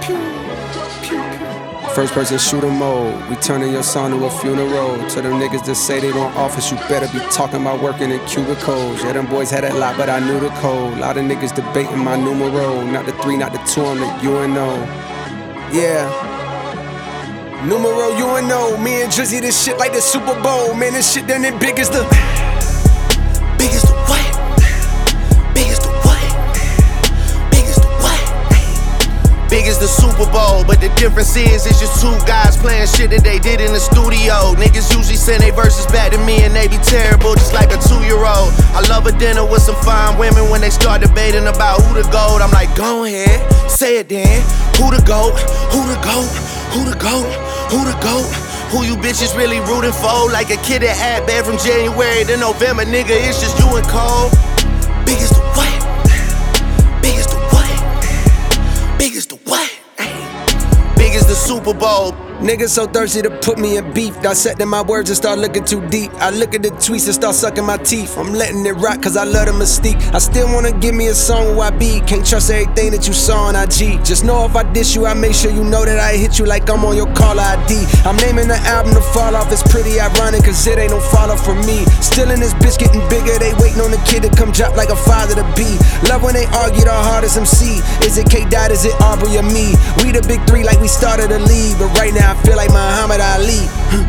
First person shooter mode, we turning your song to a funeral. To them niggas that say they want office, you better be talking about working in cubicles. Yeah, them boys had a lot, but I knew the code. Lot of niggas debating my numero. Not the 3, not the 2, I'm the UNO. Yeah. Numero UNO, me and Drizzy, this shit like the Super Bowl. Man, this shit done it big as the... Big as the what? Big as the what? Big as the what? Big as the Super Bowl, but the difference is it's just two guys playing shit that they did in the studio. Niggas usually send they verses back to me and they be terrible, just like a 2-year-old. I love a dinner with some fine women. When they start debating about who the GOAT, I'm like, go ahead, say it then. Who the GOAT? Who the GOAT? Who the GOAT? Who the GOAT? Who you bitches really rooting for? Like a kid that had bad from January to November, nigga, it's just you and Cole. Big as the what? Big as the what? Big as the what? Big as the Super Bowl. Niggas so thirsty to put me in beef. Dissecting my words and start looking too deep. I look at the tweets and start sucking my teeth. I'm letting it rock cause I love the mystique. I still wanna give me a song where I be. Can't trust everything that you saw on IG. Just know if I diss you, I make sure you know that I hit you like I'm on your caller ID. I'm naming the album to fall off. It's pretty ironic cause it ain't no follow for me. Still in this bitch getting bigger. They waiting on the kid to come drop like a father to be. Love when they argue the hardest MC. Is it K-Dot, is it Aubrey or me? We the big 3 like we started a league. But right now I feel like Muhammad Ali.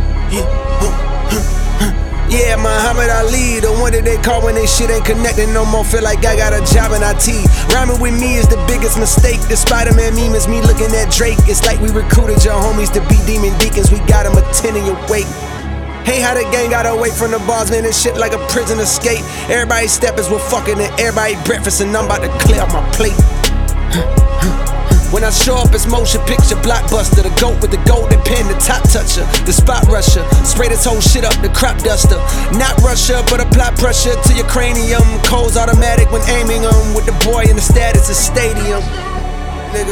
Yeah, Muhammad Ali, the one that they call when they shit ain't connecting no more. Feel like I got a job in IT. Rhyming with me is the biggest mistake. The Spider-Man meme is me looking at Drake. It's like we recruited your homies to be demon deacons. We got them attending your wake. Hey, how the gang got away from the bars, man, this shit like a prison escape. Everybody steppers with fucking and everybody breakfast, and I'm about to clear out my plate. When I show up, it's motion picture blockbuster. The GOAT with the golden pen, the top toucher, the spot rusher. Spray this whole shit up, the crop duster. Not Russia, but apply pressure to your cranium. Cole's automatic when aiming them. With the boy in the status of stadium. Nigga.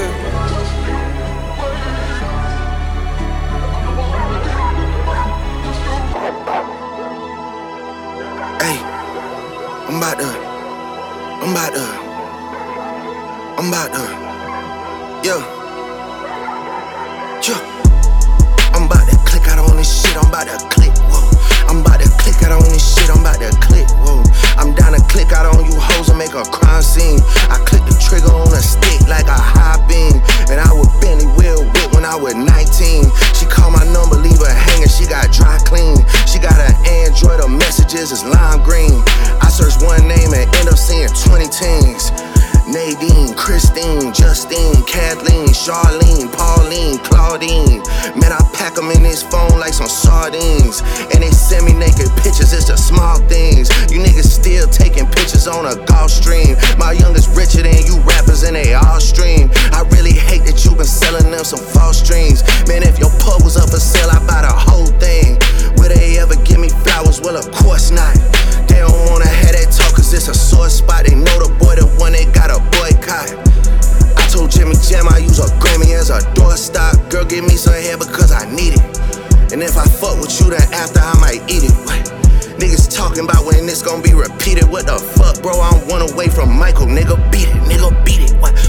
Hey, I'm about to. Yeah. I'm about to click out on this shit, I'm about to click, whoa. I'm about to click out on this shit, I'm about to click, whoa. I'm down to click out on you hoes and make a crime scene. I click the trigger on a stick like a high beam. And I would Benny Will whip when I was 19. She called my number, leave her hanging, she got dry clean. She got an Android, her messages is lime green. I search one name and end up seeing 20 teens. Nadine, Christine, Justine, Kathleen, Charlene, Pauline, Claudine. Man, I pack them in this phone like some sardines. And they send me naked pictures, it's the small things. You niggas still taking pictures on a golf stream. My youngest richer than you rappers and they all stream. I really hate that you been selling them some false dreams. Man, if your pub was up for sale, I buy the whole thing. Will they ever give me flowers? Well, of course not. They don't wanna have that talk cause it's a sore spot. They know the boy the one they got a boycott. I told Jimmy Jam I use a Grammy as a doorstop. Girl, give me some hair because I need it. And if I fuck with you, then after I might eat it. What? Niggas talking about when this gon' be repeated. What the fuck, bro? I'm one away from Michael. Nigga, beat it. Nigga, beat it. What?